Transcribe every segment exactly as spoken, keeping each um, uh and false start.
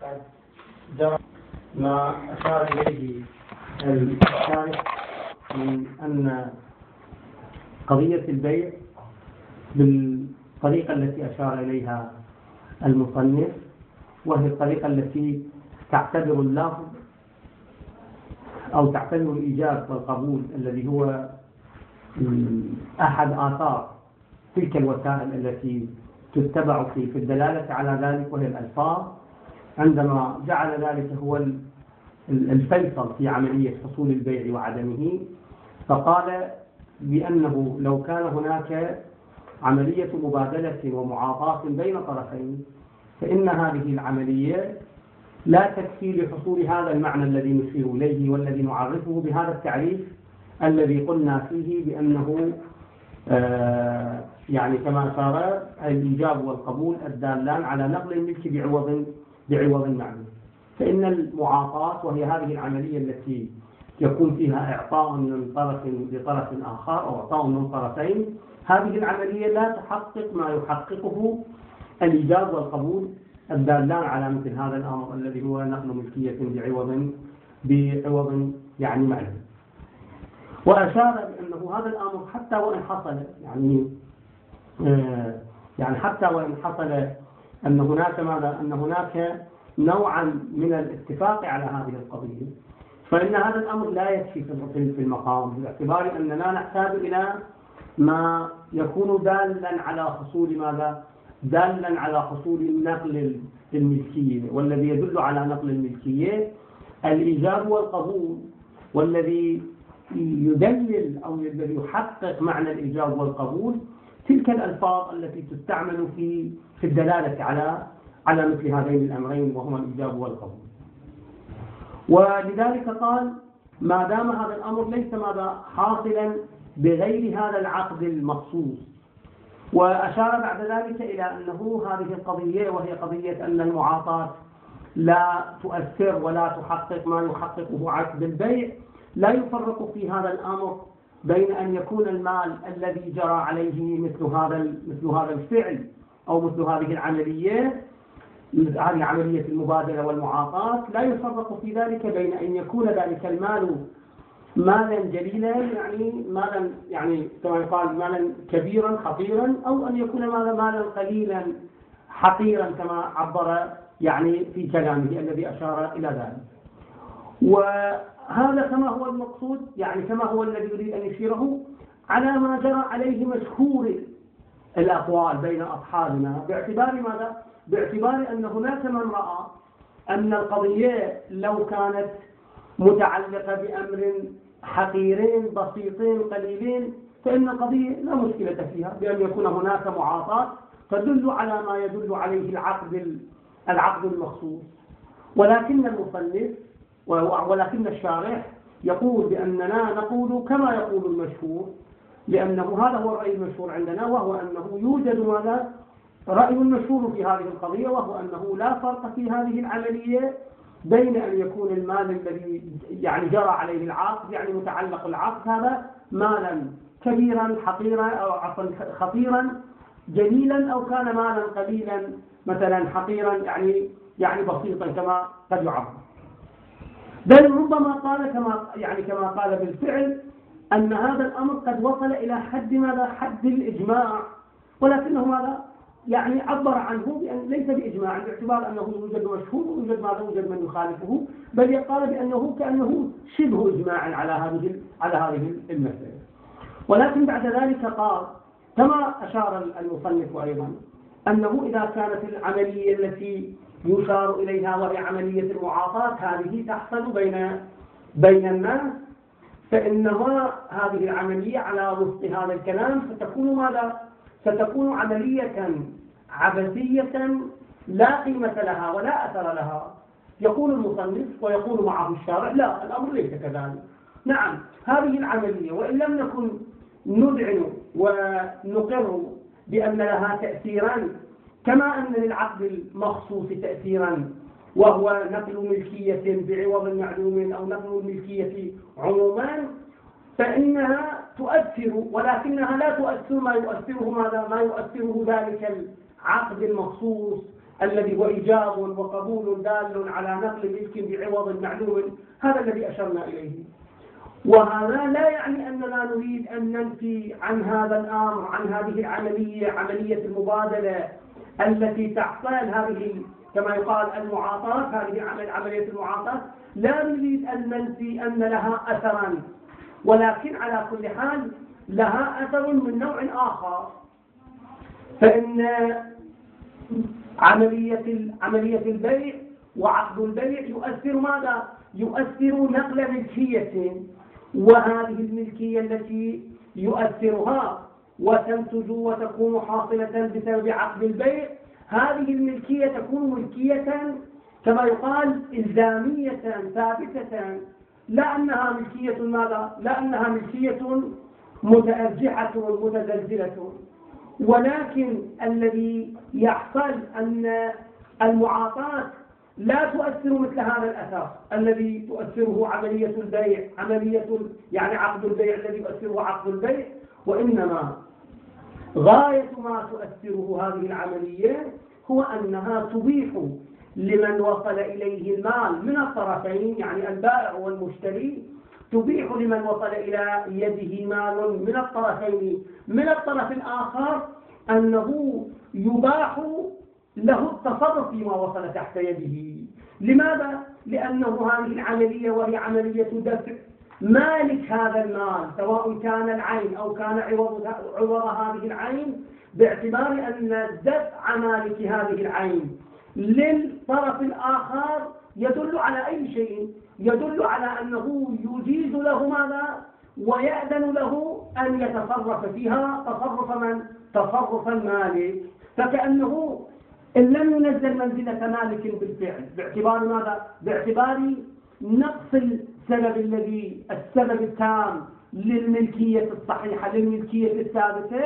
جرى ما أشار إليه الشارح من أن قضية البيع بالطريقة التي أشار إليها المصنف، وهي الطريقة التي تعتبر اللفظ أو تعتبر الإيجاب والقبول الذي هو أحد آثار تلك الوسائل التي تتبع في في الدلالة على ذلك، وهي الألفاظ. عندما جعل ذلك هو الفيصل في عملية حصول البيع وعدمه، فقال بأنه لو كان هناك عملية مبادلة ومعاطاة بين طرفين، فإن هذه العملية لا تكفي لحصول هذا المعنى الذي نشير إليه والذي نعرفه بهذا التعريف الذي قلنا فيه بأنه آه يعني كما أشار الإيجاب والقبول الدالان على نقل الملك بعوض بعوض معلوم. فإن المعاطاة وهي هذه العملية التي يكون فيها إعطاء من طرف لطرف آخر أو إعطاء من طرفين، هذه العملية لا تحقق ما يحققه الإيجاب والقبول الدالان على مثل هذا الأمر الذي هو نقل ملكية بعوض بعوض يعني معلوم. وأشار بأنه هذا الأمر حتى وإن حصل يعني آه يعني حتى وإن حصل أن هناك ماذا أن هناك نوعا من الاتفاق على هذه القضية، فإن هذا الأمر لا يكفي في المقام، باعتبار أننا نحتاج إلى ما يكون دالا على حصول ماذا دالا على حصول نقل الملكية، والذي يدل على نقل الملكية الإيجاب والقبول، والذي يدلل أو الذي يحقق معنى الإيجاب والقبول تلك الألفاظ التي تستعمل في في الدلالة على على مثل هذين الأمرين وهما الإيجاب والقبول. ولذلك قال ما دام هذا الأمر ليس ماذا حاصلا بغير هذا العقد المخصوص. وأشار بعد ذلك إلى أنه هذه القضية وهي قضية أن المعاطاة لا تؤثر ولا تحقق ما يحققه عقد البيع، لا يفرق في هذا الأمر بين أن يكون المال الذي جرى عليه مثل هذا مثل هذا الفعل أو مثل هذه العملية هذه عملية المبادلة والمعاطاة، لا يفرق في ذلك بين أن يكون ذلك المال مالا جليلا يعني مالا يعني كما يقال مالا كبيرا خطيرا، أو أن يكون مالا مالا قليلا حقيرا كما عبر يعني في كلامه الذي أشار إلى ذلك. وهذا كما هو المقصود يعني كما هو الذي يريد أن يشيره على ما جرى عليه مشهور الأقوال بين أصحابنا، باعتبار ماذا؟ باعتبار أن هناك من رأى أن القضية لو كانت متعلقة بأمر حقيرين بسيطين قليلين فإن القضية لا مشكلة فيها، بأن يكون هناك معاطاة تدل على ما يدل عليه العقد العقد المخصوص. ولكن المصنف ولكن الشارح يقول بأننا نقول كما يقول المشهور، لأنه هذا هو الرأي المشهور عندنا، وهو أنه يوجد ماذا رأي مشهور في هذه القضية، وهو أنه لا فرق في هذه العملية بين أن يكون المال الذي يعني جرى عليه العقد يعني متعلق العقد هذا مالا كبيرا حقيرا أو عفوا خطيرا جليلا، أو كان مالا قليلا مثلا حقيرا يعني يعني بسيطا كما قد يعبر. بل ربما قال كما يعني كما قال بالفعل أن هذا الأمر قد وصل إلى حد ماذا حد الإجماع، ولكنه ماذا يعني عبر عنه بأن ليس بإجماع، باعتبار أنه يوجد مشهور ويوجد ماذا يوجد من يخالفه، بل يقال بأنه كأنه شبه إجماع على هذه على هذه المسألة. ولكن بعد ذلك قال كما أشار المصنف أيضا أنه إذا كانت العملية التي يشار إليها وهي عملية المعاطاة هذه تحصل بين بين الناس، فإنها هذه العملية على وفق هذا الكلام ستكون ماذا ستكون عملية عبثية لا قيمة لها ولا أثر لها. يقول المصنف ويقول معه الشارع لا، الأمر ليس كذلك. نعم هذه العملية وإن لم نكن ندعن ونقر بأن لها تأثيرا كما أن للعقد المخصوص تأثيرا وهو نقل ملكية بعوض معلوم أو نقل الملكية عموما، فإنها تؤثر، ولكنها لا تؤثر ما يؤثره ماذا ما يؤثره ذلك العقد المخصوص الذي هو إيجاب وقبول دال على نقل ملك بعوض معلوم، هذا الذي أشرنا إليه. وهذا لا يعني أننا نريد أن ننفي عن هذا الأمر، عن هذه العملية، عملية المبادلة التي تحصل، هذه كما يقال المعاطاة، هذه عمل عملية المعاطاة لا نريد أن ننفي أن لها أثرا، ولكن على كل حال لها أثر من نوع آخر. فإن عملية عملية البيع وعقد البيع يؤثر ماذا؟ يؤثر نقل ملكية، وهذه الملكية التي يؤثرها وتنتج وتكون حاصلة بسبب عقد البيع، هذه الملكية تكون ملكية كما يقال إلزامية ثابتة، لا أنها ملكية ماذا؟ لا أنها ملكية متأرجحة متزلزلة. ولكن الذي يحصل أن المعاطاة لا تؤثر مثل هذا الأثر الذي تؤثره عملية البيع، عملية يعني عقد البيع الذي يؤثره عقد البيع، وإنما غاية ما تؤثره هذه العملية هو أنها تبيح لمن وصل إليه المال من الطرفين، يعني البائع والمشتري، تبيح لمن وصل إلى يده مال من الطرفين من الطرف الآخر أنه يباح له التصرف فيما وصل تحت يده. لماذا؟ لأنه هذه العملية وهي عملية دفع مالك هذا المال، سواء كان العين أو كان عوض عوض هذه العين، باعتبار أن دفع مالك هذه العين للطرف الآخر يدل على أي شيء؟ يدل على أنه يجيز له ماذا؟ ويأذن له أن يتصرف فيها تصرف من؟ تصرف المالك. فكأنه إن لم ينزل منزلة مالك بالفعل، باعتبار ماذا؟ باعتبار نقص السبب الذي السبب التام للملكية الصحيحة، للملكية الثابتة،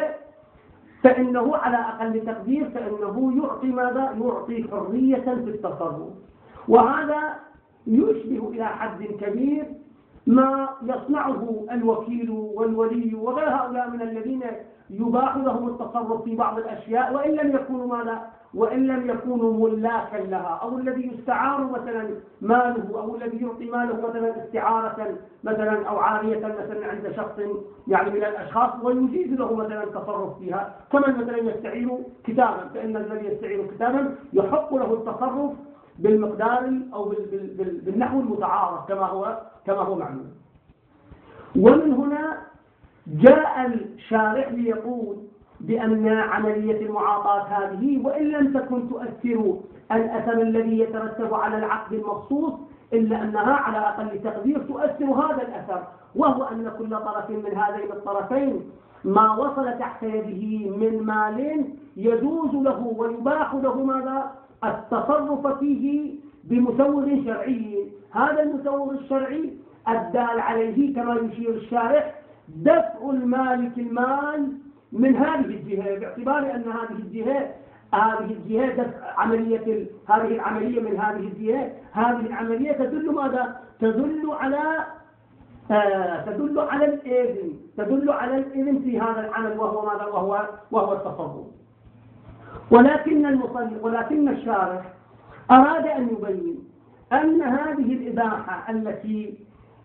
فإنه على أقل تقدير فإنه يعطي ماذا؟ يعطي حرية في التصرف. وهذا يشبه إلى حد كبير ما يصنعه الوكيل والولي وغير هؤلاء من الذين يباح لهم التصرف في بعض الأشياء وإن لم يكونوا ماذا؟ وإن لم يكونوا ملاكا لها، أو الذي يستعار مثلا ماله، أو الذي يعطي ماله مثلا استعارة مثلا أو عارية مثلا عند شخص يعني من الأشخاص ويجيز له مثلا التصرف فيها، كما مثلا يستعير كتابا، فإن الذي يستعير كتابا يحق له التصرف بالمقدار أو بالنحو المتعارف كما هو كما هو معلوم. ومن هنا جاء الشارع ليقول بأن عملية المعاطاة هذه وإن لم تكن تؤثر الأثر الذي يترتب على العقد المخصوص، إلا أنها على أقل تقدير تؤثر هذا الأثر، وهو أن كل طرف من هذين الطرفين ما وصل تحت يده من مال يجوز له ويباح له ماذا؟ التصرف فيه بمسوغ شرعي. هذا المسوغ الشرعي الدال عليه كما يشير الشارع دفع المالك المال من هذه الجهة، باعتبار أن هذه الجهة هذه الجهة دفع عملية هذه العملية من هذه الجهة، هذه العملية تدل ماذا؟ تدل على آه تدل على الإذن، تدل على الإذن في هذا العمل وهو ماذا؟ وهو وهو التصرف. ولكن المصنف ولكن الشارع أراد أن يبين أن هذه الإباحة التي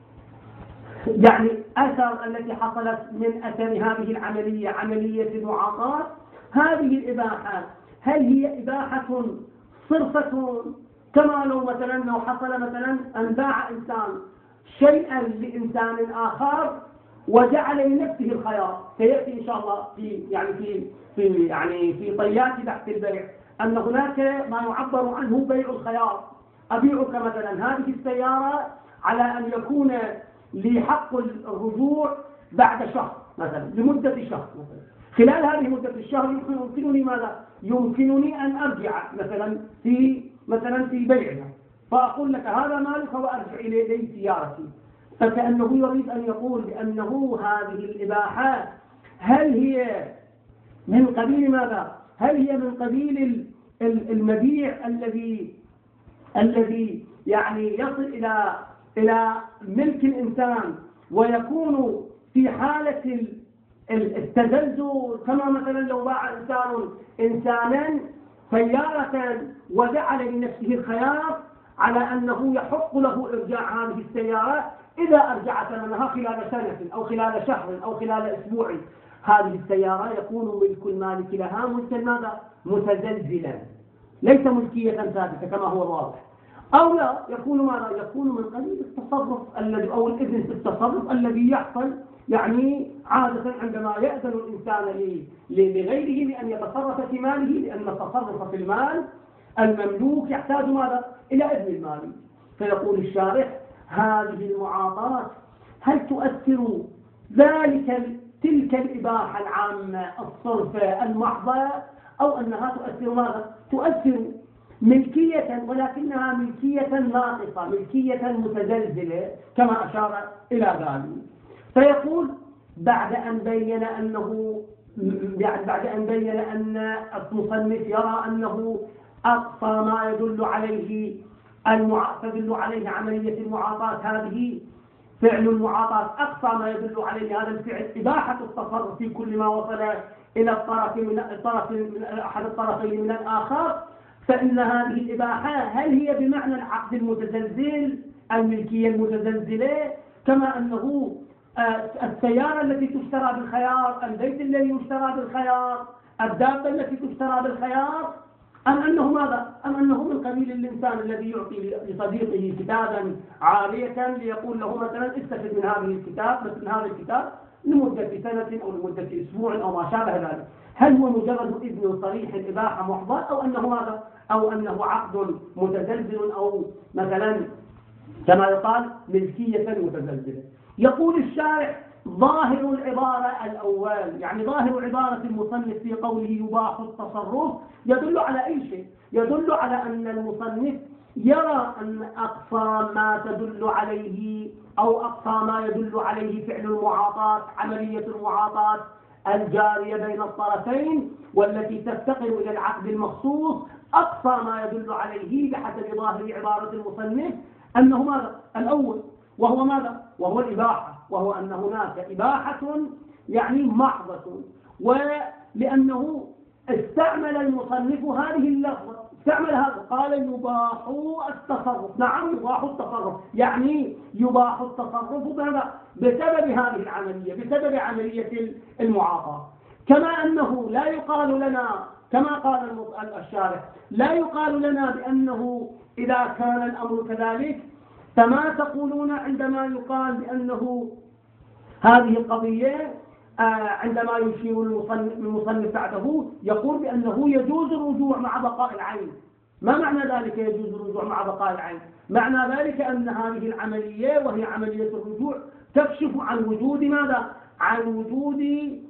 يعني أثر التي حصلت من أثر هذه العملية، عملية المعاطاة، هذه الإباحة هل هي إباحة صرفة كما لو مثلا لو حصل مثلا أن باع إنسان شيئا لإنسان آخر وجعل لنفسه الخيار، سيأتي إن شاء الله في يعني في في يعني في طيات بحث البيع أن هناك ما يعبر عنه بيع الخيار. أبيعك مثلا هذه السيارة على أن يكون لي حق الرجوع بعد شهر مثلا، لمدة شهر مثلا، خلال هذه مدة الشهر يمكنني ماذا؟ يمكنني أن أرجع مثلا في مثلا في بيعنا، فأقول لك هذا مالك وأرجع إليه سيارتي. فكأنه يريد أن يقول بأنه هذه الإباحات هل هي من قبيل ماذا؟ هل هي من قبيل المبيع الذي الذي يعني يصل إلى إلى ملك الإنسان ويكون في حالة التزلزل، كما مثلا لو باع إنسان إنسانا سيارة وجعل لنفسه الخيار على أنه يحق له إرجاع هذه السيارة إذا أرجع ثمنها خلال سنة أو خلال شهر أو خلال أسبوع، هذه السيارة يكون ملك المالك لها ملكا ماذا؟ متزلزلا، ليس ملكية ثابتة كما هو الواضح. أو لا يكون ماذا؟ يكون من قبيل التصرف الذي أو الإذن في التصرف الذي يحصل يعني عادة عندما يأذن الإنسان لغيره بأن يتصرف في ماله، لأن التصرف في المال المملوك يحتاج ماذا؟ إلى إذن المالك. فيقول الشارح: هذه المعاطاة هل تؤثر ذلك تلك الإباحة العامة الصرفة المحضة، أو أنها تؤثر ماذا؟ تؤثر ملكية، ولكنها ملكية ناقصة، ملكية متزلزلة كما أشار إلى ذلك. فيقول: بعد أن بين أنه بعد أن بين أن المصنف يرى أنه أقصى ما يدل عليه المع... تدل عليه عملية المعاطاة هذه، فعل المعاطاة أقصى ما يدل عليه هذا الفعل إباحة التصرف في كل ما وصل إلى الطرف من الطرف من أحد الطرفين من الآخر، فإن هذه الإباحة هل هي بمعنى العقد المتزلزل، الملكية المتزلزلة، كما أنه السيارة التي تشترى بالخيار، البيت الذي يشترى بالخيار، الدابة التي تشترى بالخيار، أم أنه ماذا؟ أم أنه من قبيل الإنسان الذي يعطي لصديقه كتابا عارية ليقول له مثلا استفد من هذه الكتاب، مثل هذا الكتاب لمدة سنة أو لمدة أسبوع أو ما شابه ذلك. هل هو مجرد إذن صريح الإباحة محضر، أو أنه ماذا؟ أو أنه عقد متزلزل، أو مثلا كما يقال ملكية متزلزلة؟ يقول الشارح: ظاهر العبارة الأول، يعني ظاهر عبارة المصنف في قوله يباح التصرف، يدل على أي شيء؟ يدل على أن المصنف يرى أن أقصى ما تدل عليه أو أقصى ما يدل عليه فعل المعاطاة، عملية المعاطاة الجارية بين الطرفين والتي تفتقر إلى العقد المخصوص، أقصى ما يدل عليه بحسب ظاهر عبارة المصنف أنه ماذا؟ الأول، وهو ماذا؟ وهو الإباحة، وهو أن هناك إباحة يعني محضة. ولأنه استعمل المصنف هذه اللفظة، استعمل هذا، قال يباح التصرف. نعم، يباح التصرف، يعني يباح التصرف بهذا بسبب هذه العملية، بسبب عملية المعاطاة. كما أنه لا يقال لنا كما قال الشارح، لا يقال لنا بأنه إذا كان الأمر كذلك فما تقولون عندما يقال بأنه هذه القضية عندما يشير المصنف بعده يقول بأنه يجوز الرجوع مع بقاء العين. ما معنى ذلك يجوز الرجوع مع بقاء العين؟ معنى ذلك أن هذه العملية وهي عملية الرجوع تكشف عن وجود ماذا؟ عن وجود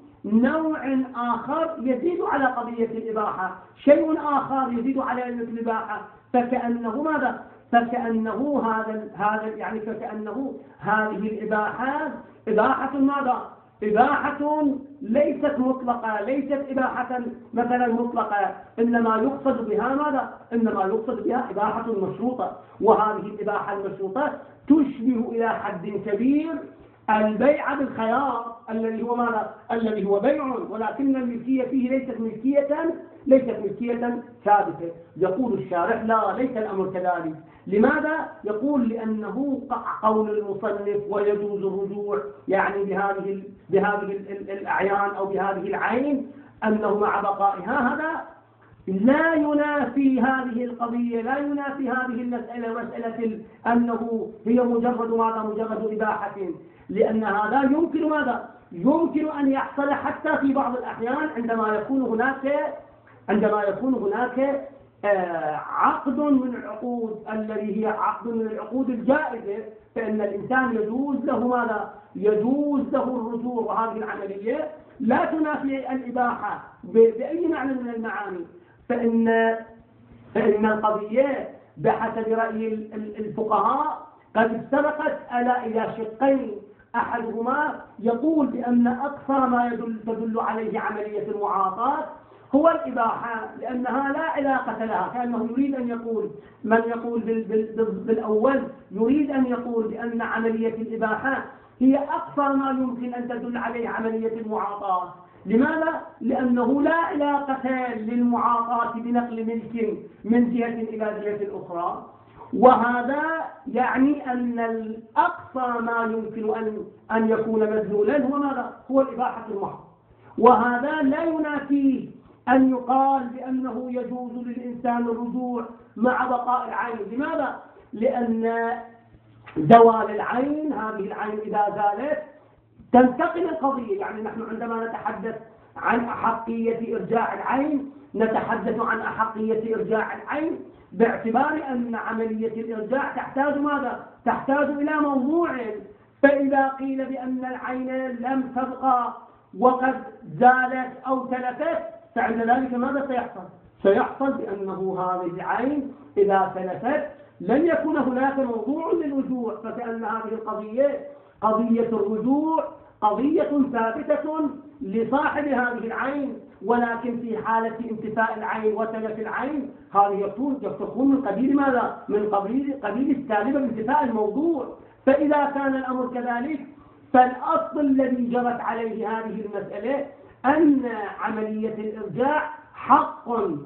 نوع آخر يزيد على قضية الإباحة، شيء آخر يزيد على الإباحة، فكأنه ماذا؟ فكأنه هذا هذا يعني فكأنه هذه الإباحات إباحة ماذا؟ إباحة ليست مطلقة، ليست إباحة مثلا مطلقة، إنما يقصد بها ماذا؟ إنما يقصد بها إباحة مشروطة، وهذه الإباحة المشروطة تشبه إلى حد كبير البيع بالخيار الذي هو ماذا؟ الذي هو بيع، ولكن الملكية فيه ليست ملكية ليست ملكية ثابتة. يقول الشارح: لا، ليس الأمر كذلك. لماذا؟ يقول لأنه قول المصنف ويجوز الرجوع يعني بهذه بهذه الأعيان أو بهذه العين أنه مع بقائها، هذا لا ينافي هذه القضية، لا ينافي هذه المسألة، مسألة أنه هي مجرد ماذا؟ مجرد إباحة، لأن هذا يمكن ماذا؟ يمكن أن يحصل حتى في بعض الأحيان عندما يكون هناك عندما يكون هناك عقد من العقود الذي هي عقد من العقود الجائزة، فإن الإنسان يجوز له ماذا؟ يجوز له الرجوع، وهذه العملية لا تنافي الإباحة بأي معنى من المعاني. فإن فإن القضية بحسب رأي الفقهاء قد استبقت إلى شقين، أحدهما يقول بأن أكثر ما يدل تدل عليه عملية المعاطاة هو الإباحة، لأنها لا علاقة لها، كأنه يريد أن يقول من يقول بالأول يريد أن يقول بأن عملية الإباحة هي أكثر ما يمكن أن تدل عليه عملية المعاطاة، لماذا؟ لأنه لا علاقة للمعاطاة بنقل ملك من جهة إلى جهة أخرى، وهذا يعني أن الأقصى ما يمكن أن أن يكون مدلولا هو ماذا؟ هو الإباحة المحضة، وهذا لا ينافي أن يقال بأنه يجوز للإنسان الرجوع مع بقاء العين. لماذا؟ لأن زوال العين، هذه العين إذا زالت تنتقل القضية. يعني نحن عندما نتحدث عن أحقية إرجاع العين نتحدث عن أحقية إرجاع العين باعتبار أن عملية الإرجاع تحتاج ماذا؟ تحتاج إلى موضوع. فإذا قيل بأن العين لم تبقى وقد زالت أو تلفت، فعند ذلك ماذا سيحصل؟ سيحصل بأنه هذه العين إذا تلفت لن يكون هناك موضوع للرجوع، فكأن هذه القضية قضية الرجوع قضية ثابتة لصاحب هذه العين، ولكن في حالة انتفاء العين وتلف العين هذه تكون من قبيل ماذا؟ من قبيل قبيل السالبة بانتفاء الموضوع. فإذا كان الأمر كذلك فالأصل الذي جرت عليه هذه المسألة أن عملية الإرجاع حق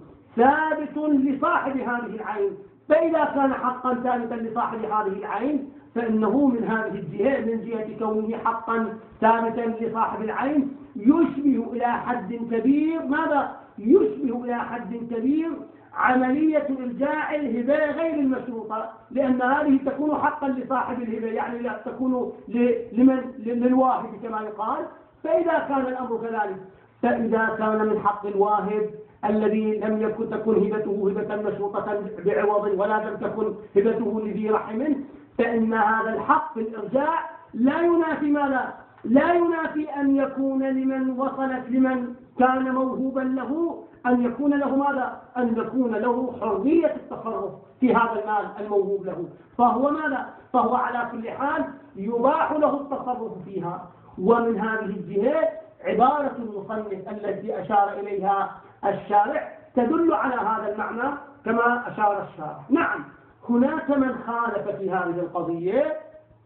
ثابت لصاحب هذه العين. فإذا كان حقا ثابتا لصاحب هذه العين فإنه من هذه الجهة، من جهة كونه حقا ثابتا لصاحب العين، يشبه إلى حد كبير ماذا؟ يشبه إلى حد كبير عملية إرجاع الهبة غير المشروطة، لأن هذه تكون حقا لصاحب الهبة، يعني لا تكون لمن للواهب كما يقال. فإذا كان الأمر كذلك، فإذا كان من حق الواهب الذي لم يكن تكن هبته هبة مشروطة بعوض ولا لم تكن هبته لذي رحم، فإن هذا الحق في الإرجاع لا ينافي ماذا؟ لا ينافي أن يكون لمن وصلت لمن كان موهوبا له أن يكون له ماذا؟ أن يكون له حرية التصرف في هذا المال الموهوب له، فهو ماذا؟ فهو على كل حال يباح له التصرف فيها. ومن هذه الجهة عبارة المصنف التي أشار إليها الشارع تدل على هذا المعنى كما أشار الشارع. نعم، هناك من خالف في هذه القضية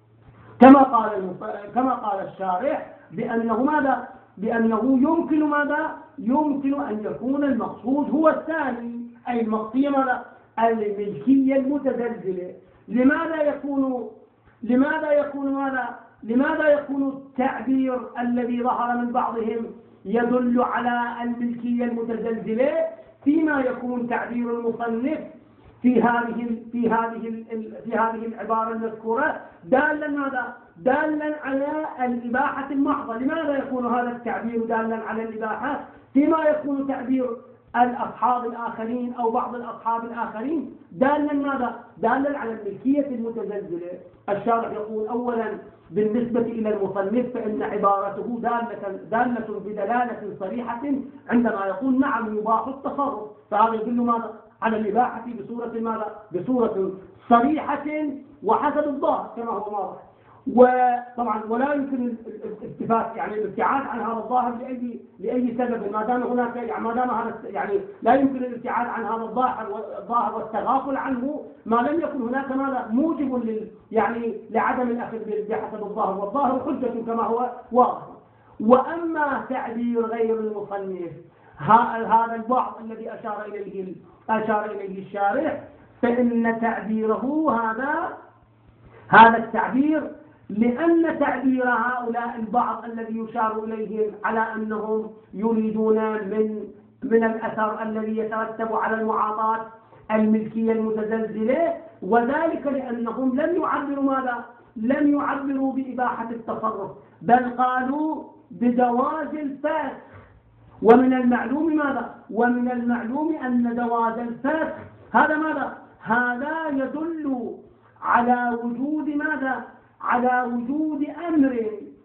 كما قال كما قال الشارع بأنه ماذا؟ بأنه يمكن ماذا؟ يمكن أن يكون المقصود هو الثاني، أي المقصية ماذا؟ الملكية المتزلزلة. لماذا يكون لماذا يكون ماذا؟ لماذا يكون التعبير الذي ظهر من بعضهم يدل على الملكية المتزلزلة فيما يكون تعبير المصنف في هذه في هذه في هذه العبارة المذكورة دالا ماذا؟ دالا على الإباحة المحضة. لماذا يكون هذا التعبير دالا على الإباحة فيما يكون تعبير الأصحاب الآخرين أو بعض الأصحاب الآخرين دالا ماذا؟ دالا على الملكية المتزلزلة. الشارع يقول أولا بالنسبة إلى المصنف فإن عبارته دالة دالة بدلالة صريحة عندما يقول نعم يباح التصرف، فهذا يدل ماذا؟ على الإباحة بصورة ماذا؟ بصورة صريحة وحسب الظاهر كما هو واضح. وطبعا ولا يمكن الالتفات يعني الابتعاد عن هذا الظاهر لأي لأي سبب، ما دام هناك يعني ما دام هذا يعني لا يمكن الابتعاد عن هذا الظاهر الظاهر والتغافل عنه ما لم يكن هناك ماذا؟ موجب لل يعني لعدم الأخذ بحسب الظاهر، والظاهر حجة كما هو واضح. وأما تعبير غير المصنف هذا البعض الذي أشار إليه أشار إليه الشارع فإن تعبيره هذا هذا التعبير لأن تعبير هؤلاء البعض الذي يشار إليهم على أنهم يريدون من من الأثر الذي يترتب على المعاطاة الملكية المتزلزلة، وذلك لأنهم لم يعبروا ماذا؟ لم يعبروا بإباحة التصرف، بل قالوا بجواز الفسخ. ومن المعلوم ماذا؟ ومن المعلوم أن جواز الفسخ هذا ماذا؟ هذا يدل على وجود ماذا؟ على وجود أمر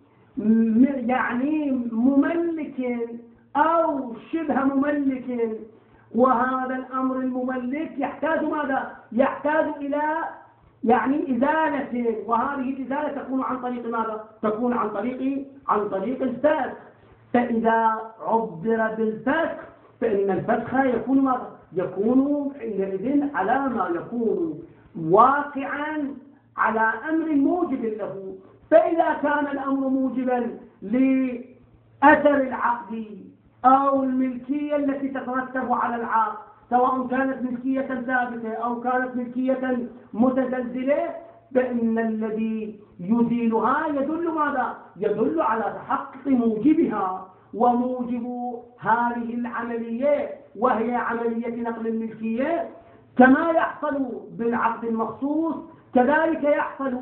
يعني مملك أو شبه مملك، وهذا الأمر المملك يحتاج ماذا؟ يحتاج إلى يعني إزالة، وهذه الإزالة تكون عن طريق ماذا؟ تكون عن طريق عن طريق الفسخ. فإذا عبر بالفسخ فإن الفسخ يكون ماذا؟ يكون حينئذ على ما يكون واقعا على أمر موجب له. فإذا كان الأمر موجبا أثر العقد أو الملكية التي تترتب على العقد، سواء كانت ملكية ثابتة أو كانت ملكية متزلزلة، فإن الذي يزيلها يدل ماذا؟ يدل على تحقق موجبها. وموجب هذه العملية وهي عملية نقل الملكية كما يحصل بالعقد المخصوص كذلك يحصل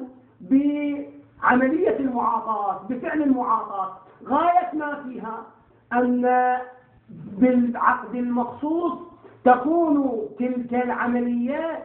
بعملية المعاطاة، بفعل المعاطاة. غاية ما فيها أن بالعقد المخصوص تكون تلك العملية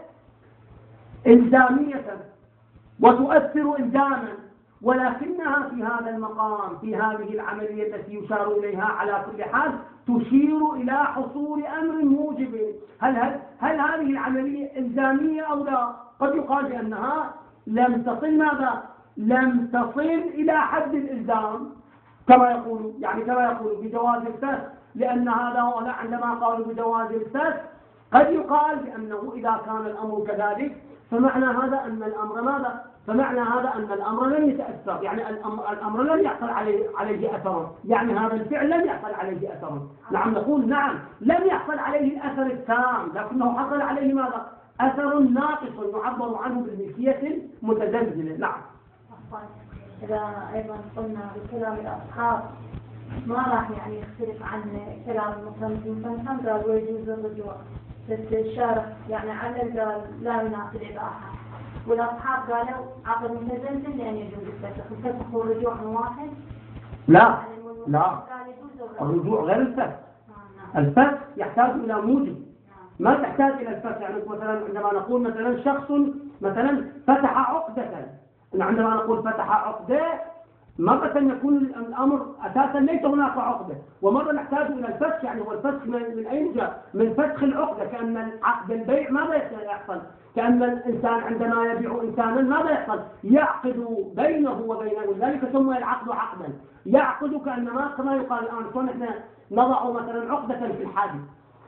إلزامية وتؤثر إلزاما، ولكنها في هذا المقام في هذه العملية التي يشار إليها على كل حال تشير إلى حصول أمر موجب. هل, هل, هل هذه العملية إلزامية أو لا؟ قد يقال بأنها لم تصل ماذا؟ لم تصل إلى حد الإلزام كما يقول، يعني كما يقول بجواز الفسخ، لأن هذا هنا عندما قالوا بجواز الفسخ قد يقال بأنه إذا كان الأمر كذلك فمعنى هذا أن الأمر ماذا؟ فمعنى هذا أن الأمر لم يتأثر، يعني الأمر, الأمر لم يحصل عليه, عليه أثر، يعني هذا الفعل لم يحصل عليه أثر. نعم نقول نعم لم يحصل عليه الأثر التام، لكنه حصل عليه ماذا؟ أثر ناقص يعبر عنه بالملكية المتزلزلة. نعم. إذا أيضا قلنا بكلام الأصحاب ما راح يعني يختلف عن كلام المصنف، مثلا قال ويجوز الرجوع، بس الشارع يعني علل قال لا ينافي الإباحة، والأصحاب قالوا عقد متزلزل لأن يجوز الفسخ. الفسخ والرجوع من واحد؟ لا لا، الرجوع غير الفسخ. الفسخ يحتاج إلى موجب، ما تحتاج إلى الفسخ. يعني مثلا عندما نقول مثلا شخص مثلا فتح عقدة، عندما نقول فتح عقدة مرة يكون الأمر أساسا ليس هناك عقدة، ومرة نحتاج إلى الفسخ. يعني هو الفسخ من أين جاء؟ من فسخ العقدة، كأن عقد البيع ماذا يحصل؟ كأن الإنسان عندما يبيع إنسانا ماذا يحصل؟ يعقد بينه وبينه، ولذلك سمي العقد عقدا. يعقد كأنما كما يقال الآن كون احنا نضع مثلا عقدة في الحادث،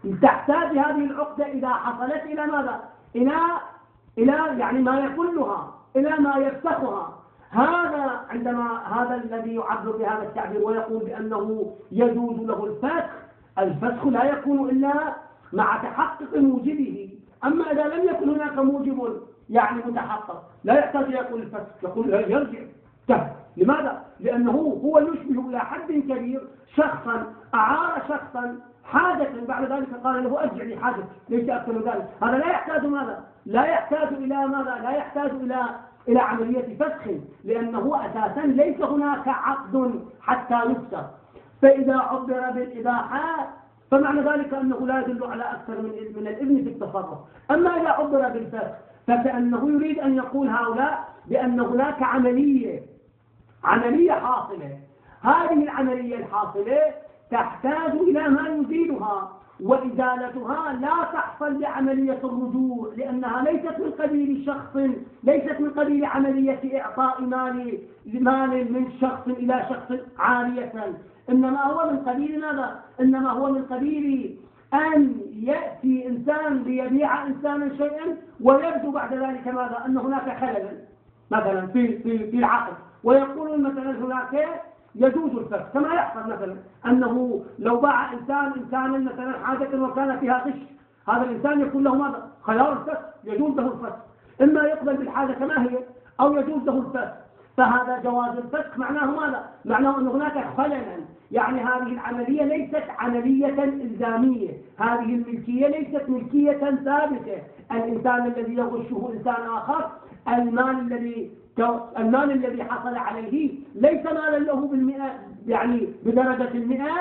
تحتاج هذه العقدة إذا حصلت إلى ماذا؟ إلى إلى يعني ما يكلها، إلى ما يفسخها. هذا عندما هذا الذي يعبر بهذا التعبير ويقول بأنه يجوز له الفسخ، الفسخ لا يكون إلا مع تحقق موجبه. أما إذا لم يكن هناك موجب يعني متحقق لا يحتاج إلى يقول الفسخ، يقول يرجع كه. لماذا؟ لأنه هو يشبه إلى حد كبير شخصا أعار شخصا حاجة، بعد ذلك قال له أرجع لي حاجة ليس أكثر من ذلك. هذا لا يحتاج ماذا؟ لا يحتاج إلى ماذا؟ لا يحتاج إلى إلى عملية فسخ، لأنه أساسا ليس هناك عقد حتى يفسخ. فإذا عبر بالإباحة فمعنى ذلك أنه لا يدل على أكثر من من الإذن في التصرف. أما إذا عبر بالفسخ فكأنه يريد أن يقول هؤلاء بأن هناك عملية عملية حاصلة، هذه العملية الحاصلة تحتاج إلى ما يزيلها، وإزالتها لا تحصل بعملية الرجوع، لأنها ليست من قبيل شخص، ليست من قبيل عملية إعطاء مال مال من شخص إلى شخص عارية، إنما هو من قبيل ماذا؟ إنما هو من قبيل أن يأتي إنسان ليبيع إنسانا شيئا ويبدو بعد ذلك ماذا؟ أن هناك خلل مثلا في في في العقد، ويقولون مثلا هناك يجوز الفسخ، كما يحصل مثلا أنه لو باع إنسان إنسانا مثلا حاجة وكان فيها غش، هذا الإنسان يكون له ماذا؟ خيار الفسخ، يجوز له الفسخ، إما يقبل بالحاجة كما هي أو يجوز له الفسخ. فهذا جواز الفسخ معناه ماذا؟ معناه أن هناك خللا، يعني هذه العملية ليست عملية إلزامية، هذه الملكية ليست ملكية ثابتة. الإنسان الذي يغشه إنسان آخر، المال الذي المال الذي حصل عليه ليس مالا له بالمئة يعني بدرجة المئة،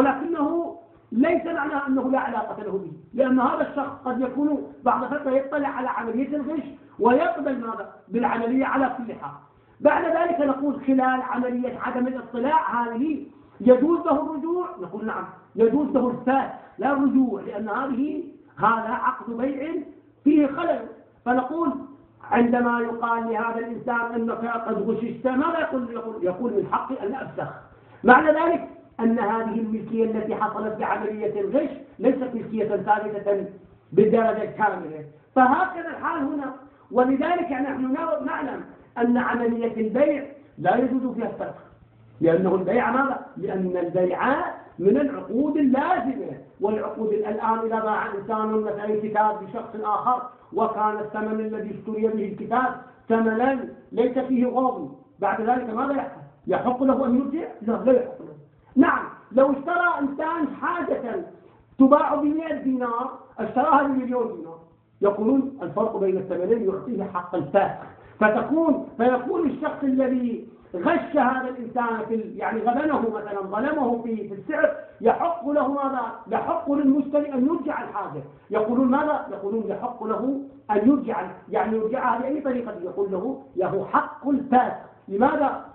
ولكنه ليس معناه أنه لا علاقة له به، لأن هذا الشخص قد يكون بعد فترة يطلع على عملية الغش ويقبل ماذا؟ بالعملية على كل حال. بعد ذلك نقول خلال عملية عدم الاطلاع هذه يجوز له الرجوع، نقول نعم يجوز له الفسخ لا الرجوع، لأن هذه هذا عقد بيع فيه خلل. فنقول عندما يقال لهذا الإنسان أنك قد غششت ماذا يقول؟ يقول من حقي أن أفسخ. معنى ذلك أن هذه الملكية التي حصلت بعملية الغش ليست ملكية ثابتة بالدرجة الكاملة. فهكذا الحال هنا، ولذلك نحن نعلم أن عملية البيع لا يجوز فيها الفسخ، لأنه البيع ماذا؟ لأن البيع من العقود اللازمة، والعقود الآن إذا باع إنسان مثلا كتاب لشخص آخر وكان الثمن الذي اشتري به الكتاب ثمنا ليس فيه غاض، بعد ذلك ماذا يحصل؟ يحق له أن يرجع؟ لا لا يحق له. نعم لو اشترى إنسان حاجة تباع بمئة دينار اشتراها بمليون دينار، يقولون الفرق بين الثمنين يعطيه حق الفاسخ، فتكون فيكون الشخص الذي غش هذا الإنسان في يعني غبنه مثلا ظلمه في في السعر يحق له ماذا؟ يحق للمشتري أن يرجع الحاجة. يقولون ماذا؟ يقولون يحق له أن يرجع، يعني يرجعها بأي طريقة، يقول له له حق الفاسخ. لماذا؟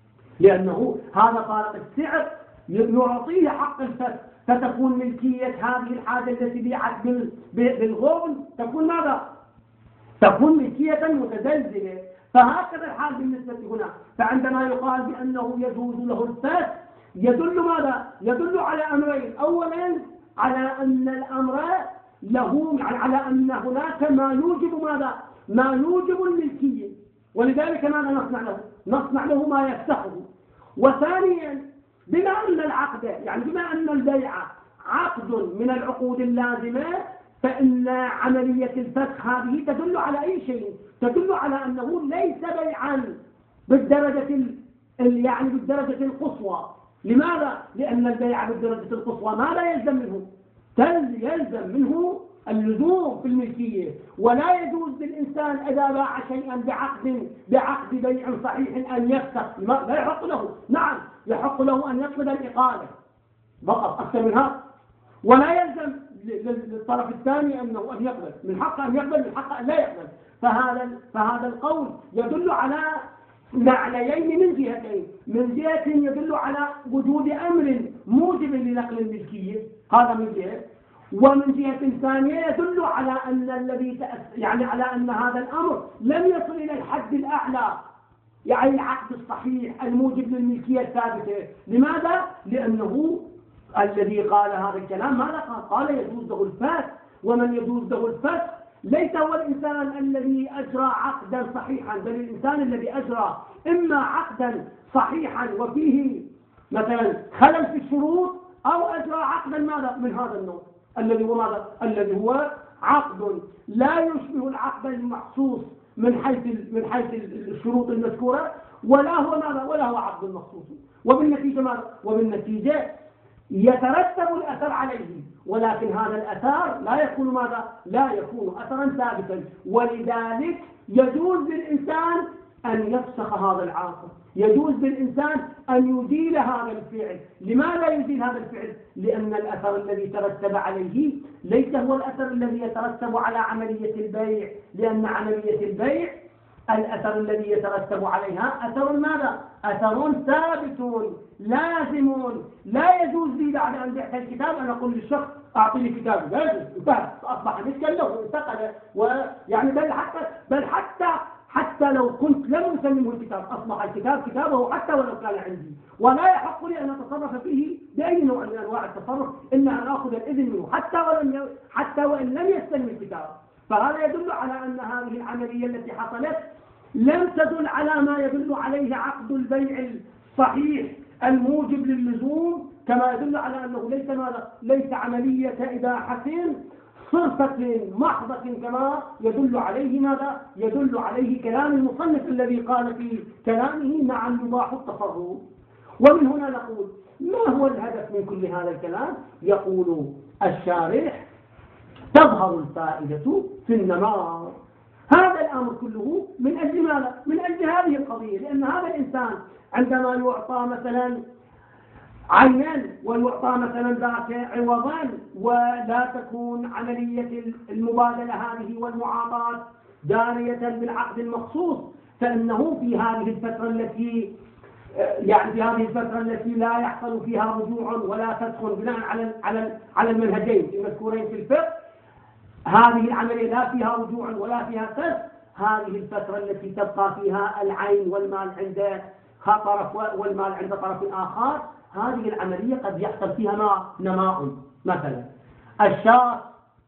لأنه هذا فارق السعر يعطيه حق الفاسخ، فتكون ملكية هذه الحاجة التي بيعت بالغبن تكون ماذا؟ تكون ملكية متزلزلة. فهكذا الحال بالنسبة هنا. فعندما يقال بأنه يجوز له الفسخ يدل ماذا؟ يدل على أمرين. أولا على أن الأمر له يعني على أن هناك ما يوجب ماذا؟ ما يوجب الملكية، ولذلك ماذا نصنع له؟ نصنع له ما يفسخه. وثانيا بما أن العقد يعني بما أن البيع عقد من العقود اللازمة، فإن عملية الفسخ هذه تدل على أي شيء؟ تدل على أنه ليس بيعا بالدرجة ال يعني بالدرجة القصوى. لماذا؟ لأن البيع بالدرجة القصوى ماذا يلزم منه؟ يلزم منه اللزوم في الملكية، ولا يجوز للإنسان إذا باع شيئا بعقد بعقد بيع صحيح أن يفسخ، لا يحق له. نعم يحق له أن يطلب الإقالة فقط، أكثر من هذا. ولا يلزم للطرف الثاني أنه أن يقبل، من حقه أن يقبل، من حقه أن لا يقبل. فهذا فهذا القول يدل على معنيين من جهتين. من جهة يدل على وجود أمر موجب لنقل الملكية، هذا من جهة، ومن جهة ثانية يدل على أن الذي يعني على أن هذا الأمر لم يصل إلى الحد الأعلى، يعني العقد الصحيح الموجب للملكية الثابتة. لماذا؟ لأنه الذي قال هذا الكلام ماذا قال؟ قال يجوز له الفسخ، ومن يجوز له الفسخ ليس هو الإنسان الذي أجرى عقدا صحيحا، بل الإنسان الذي أجرى إما عقدا صحيحا وفيه مثلا خلل في الشروط، أو أجرى عقدا ماذا من هذا النوع الذي هو ماذا؟ الذي هو عقد لا يشبه العقد المخصوص من حيث من حيث الشروط المذكورة، ولا هو ماذا؟ ولا هو عقد مخصوص. وبالنتيجة ماذا؟ وبالنتيجة يترتب الأثر عليه، ولكن هذا الأثر لا يكون ماذا؟ لا يكون أثرا ثابتا. ولذلك يجوز للإنسان أن يفسخ هذا العاقد، يجوز للإنسان أن يزيل هذا الفعل. لماذا يزيل هذا الفعل؟ لأن الأثر الذي ترتب عليه ليس هو الأثر الذي يترتب على عملية البيع، لأن عملية البيع الأثر الذي يترتب عليها أثر ماذا؟ أثر ثابت لازم. لا يجوز لي بعد أن بعت الكتاب أن أقول للشخص أعطيني كتاب، لا يجوز، انتهى، أصبح مثل له، انتقل. ويعني بل حتى بل حتى حتى لو كنت لم أسلمه الكتاب أصبح الكتاب كتابه حتى ولو كان عندي، ولا يحق لي أن أتصرف فيه بأي نوع من أنواع التصرف إلا أن آخذ الإذن منه حتى ولم حتى وإن لم يستلم الكتاب. فهذا يدل على أن هذه العملية التي حصلت لم تدل على ما يدل عليه عقد البيع الصحيح الموجب للزوم، كما يدل على أنه ليس ماذا؟ ليس عملية إباحة صرفة محضة كما يدل عليه ماذا؟ يدل عليه كلام المصنف الذي قال في كلامه نعم يباح التصرف. ومن هنا نقول ما هو الهدف من كل هذا الكلام؟ يقول الشارح تظهر الفائدة في النماء. هذا الأمر كله من أجل ماذا؟ من أجل هذه القضية، لأن هذا الإنسان عندما يعطى مثلا عينا ويعطى مثلا ذاك عوضا، ولا تكون عملية المبادلة هذه والمعاطاة جارية بالعقد المخصوص، فإنه في هذه الفترة التي يعني في هذه الفترة التي لا يحصل فيها رجوع ولا فسخ بناء على على على المنهجين المذكورين في الفقه، هذه العملية لا فيها رجوع ولا فيها فسخ. هذه الفترة التي تبقى فيها العين والمال عند طرف والمال عند طرف آخر، هذه العملية قد يحصل فيها نماء. مثلا الشاة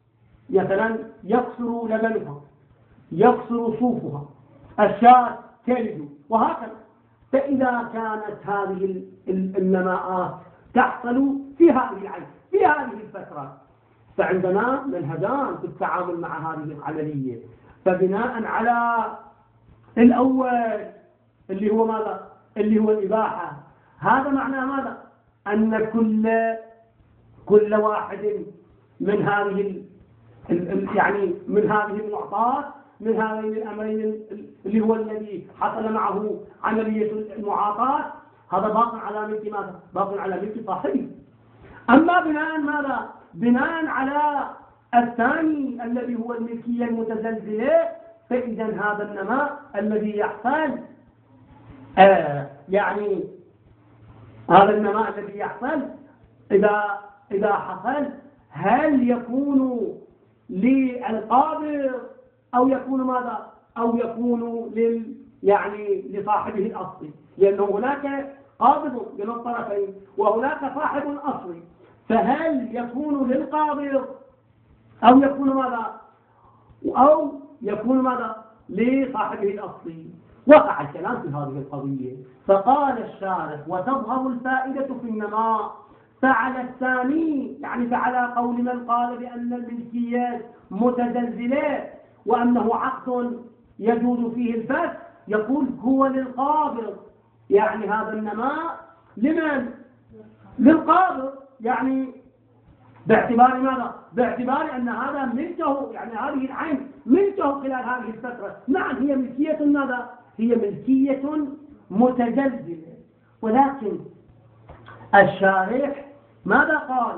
مثلا يقصر لبنها، يقصر صوفها، الشاة تلد، وهكذا. فإذا كانت هذه النماءات تحصل في هذه العين في هذه الفترة، فعندنا منهجان في التعامل مع هذه العملية. فبناء على الأول اللي هو ماذا؟ اللي هو الإباحة، هذا معناه ماذا؟ أن كل كل واحد من هذه يعني من هذه المعطات من هذين الأمرين اللي هو الذي حصل معه عملية المعاطاة، هذا باق على ملك ماذا؟ باق على ملك صاحبه. أما بناء ماذا؟ بناء على الثاني الذي هو الملكية المتزلزلة، فإذا هذا النماء الذي يحصل آه يعني هذا النماء الذي يحصل إذا إذا حصل هل يكون للقابض أو يكون ماذا؟ أو يكون لل يعني لصاحبه الأصلي، لأنه هناك قابض من الطرفين وهناك صاحب أصلي، فهل يكون للقابض أو يكون ماذا؟ أو يكون ماذا؟ لصاحبه الأصلي. وقع الكلام في هذه القضية، فقال الشارح: وتظهر الفائدة في النماء. فعلى الثاني يعني فعلى قول من قال بأن الملكيات متزلزلة وأنه عقد يجوز فيه الفسخ، يقول هو للقابض، يعني هذا النماء لمن؟ للقابض، يعني باعتبار ماذا؟ باعتبار أن هذا ملكه، يعني هذه العين ملكه خلال هذه الفترة. نعم هي ملكية ماذا؟ هي ملكية متزلزلة. ولكن الشارح ماذا قال؟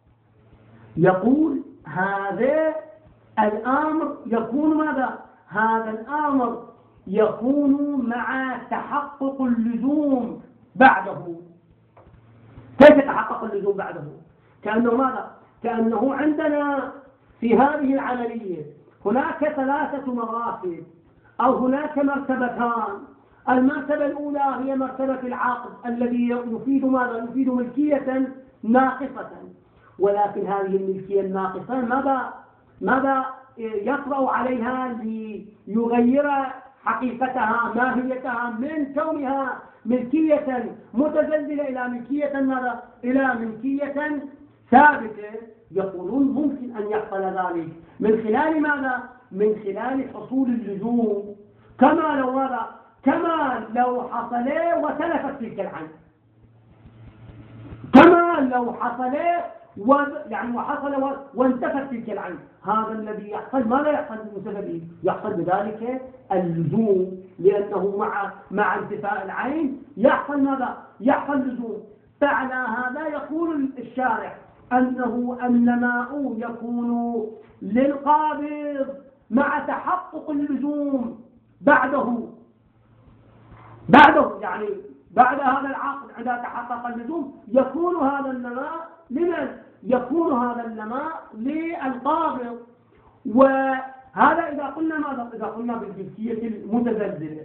يقول هذا الأمر يكون ماذا؟ هذا الأمر يكون مع تحقق اللزوم بعده. كيف يتحقق اللزوم بعده؟ كأنه ماذا؟ كأنه عندنا في هذه العملية هناك ثلاثة مراتب أو هناك مرتبتان. المرتبة الأولى هي مرتبة العقد الذي يفيد ماذا؟ يفيد ملكية ناقصة، ولكن هذه الملكية الناقصة ماذا؟ ماذا يطرأ عليها ليغير حقيقتها ماهيتها من كونها ملكية متزلزلة إلى ملكية ماذا؟ إلى ملكية ثابتة. يقولون ممكن أن يحصل ذلك من خلال ماذا؟ من خلال حصول اللزوم، كما لو ماذا؟ كما لو حصل وتلفت تلك العين، كما لو حصل و... يعني وحصل و... وانتفت تلك العين. هذا الذي يحصل ماذا يحصل بسببه؟ يحصل بذلك اللزوم، لأنه مع مع انتفاء العين يحصل ماذا؟ يحصل لزوم. فعلى هذا يقول الشارع أنه النماء يكون للقابض مع تحقق اللزوم بعده بعده يعني بعد هذا العقد عندما تحقق اللزوم يكون هذا النماء لمن؟ يكون هذا النماء للقابض. وهذا إذا قلنا ماذا؟ إذا قلنا بالملكية المتزلزلة.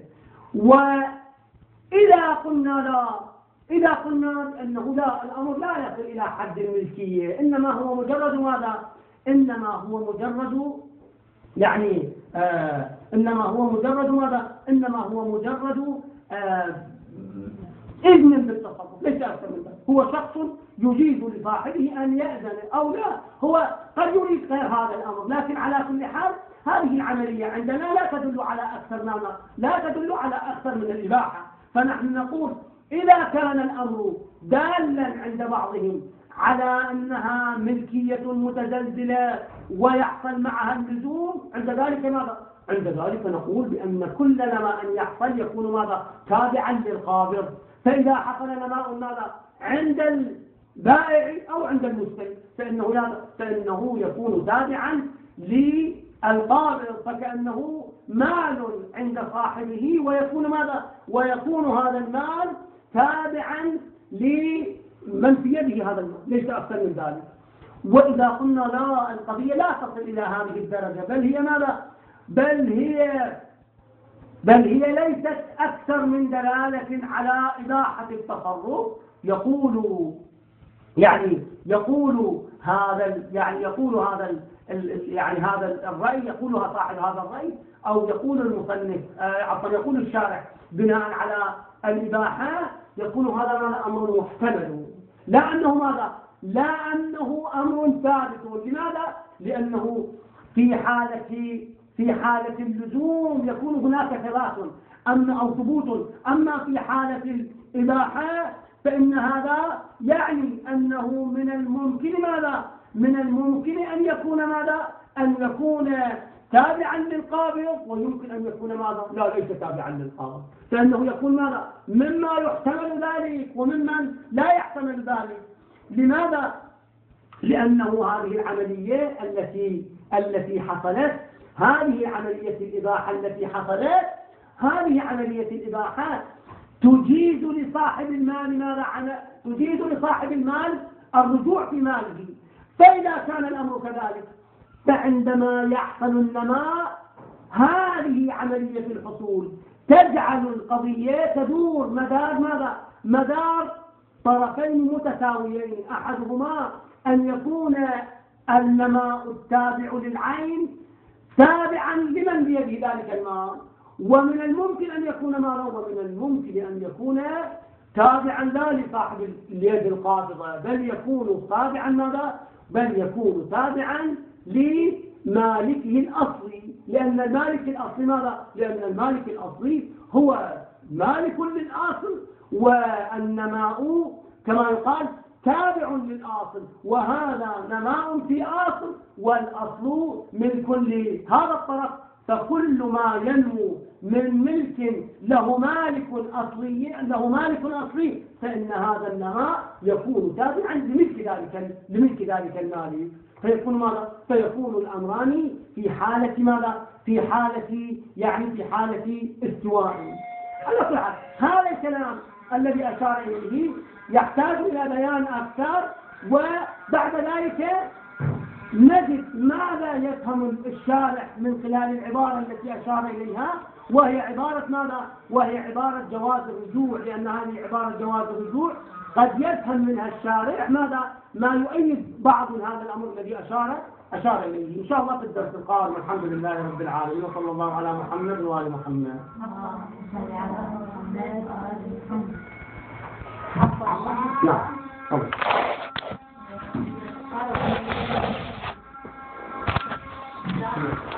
وإذا قلنا لا إذا قلنا أنه لا، الأمر لا يصل إلى حد الملكية، إنما هو مجرد ماذا؟ إنما هو مجرد يعني آه إنما هو مجرد ماذا؟ إنما هو مجرد آه إذن بالتصرف، ليس أكثر من ذلك. هو شخص يجيز لصاحبه أن يأذن أو لا، هو قد يريد غير هذا الأمر، لكن على كل حال هذه العملية عندنا لا تدل على أكثر ماذا؟ لا تدل على أكثر من الإباحة. فنحن نقول إذا كان الأمر دالا عند بعضهم على أنها ملكية متزلزلة ويحصل معها اللزوم، عند ذلك ماذا؟ عند ذلك نقول بأن كل نماء يحصل يكون ماذا؟ تابعا للقابض. فإذا حصل نماء ماذا؟ عند البائع أو عند المشتري فإنه, فإنه يكون تابعا للقابض، فكأنه مال عند صاحبه ويكون ماذا؟ ويكون هذا المال تابعا لمن في يده هذا المال، ليس أكثر من ذلك. وإذا قلنا لا، القضية لا تصل إلى هذه الدرجة، بل هي ماذا؟ بل هي بل هي ليست أكثر من دلالة على إباحة التصرف. يقول يعني يقول هذا يعني يقول هذا يعني هذا الرأي، يقولها صاحب هذا الرأي أو يقول المصنف عفوا يقول الشارح بناء على الإباحة، يكون هذا أمر محتمل، لا أنه ماذا؟ لا أنه أمر ثابت. لماذا؟ لأنه في حالة في حالة اللزوم يكون هناك ثبات أما أو ثبوت، أما في حالة الإباحة فإن هذا يعني أنه من الممكن ماذا؟ من الممكن أن يكون ماذا؟ أن يكون تابعا للقابض، ويمكن أن يكون ماذا؟ لا، ليس تابعا للقابض، فإنه يكون ماذا؟ مما يحتمل ذلك وممن لا يحتمل ذلك. لماذا؟ لأنه هذه العملية التي التي حصلت، هذه عملية الإباحة التي حصلت، هذه عملية الإباحة تجيز لصاحب المال ماذا؟ تجيز لصاحب المال الرجوع في ماله. فإذا كان الأمر كذلك فعندما يحصل النماء هذه عملية الحصول تجعل القضية تدور مدار ماذا؟ مدار طرفين متساويين، أحدهما أن يكون النماء التابع للعين تابعا لمن بيده ذلك المال، ومن الممكن أن يكون مالا، ومن الممكن أن يكون تابعا لا لصاحب اليد القابضة، بل يكون تابعا ماذا؟ بل يكون تابعا لمالكه الأصلي، لأن المالك الأصلي ماذا؟ لأن المالك الأصلي هو مالك للأصل، والنماء كما يقال تابع للأصل، وهذا نماء في أصل والأصل من كل هذا الطرف، فكل ما ينمو من ملك له مالك أصلي له مالك أصلي فإن هذا النماء يكون تابعا لملك ذلك لملك ذلك المالك، فيكون ماذا؟ فيكون الأمران في حالة ماذا؟ في حالة يعني في حالة استواء. على كل حال هذا الكلام الذي أشار إليه يحتاج إلى بيان أكثر، وبعد ذلك نجد ماذا يفهم الشارح من خلال العبارة التي أشار إليها، وهي عبارة ماذا؟ وهي عبارة جواز الرجوع، لأن هذه عبارة جواز الرجوع قد يفهم منها الشارح ماذا؟ ما يؤيد بعض من هذا الأمر الذي أشار أشار إليه. إن شاء الله في الدرس القادم. الحمد لله رب العالمين، وصلى الله على محمد وآل محمد. نعم.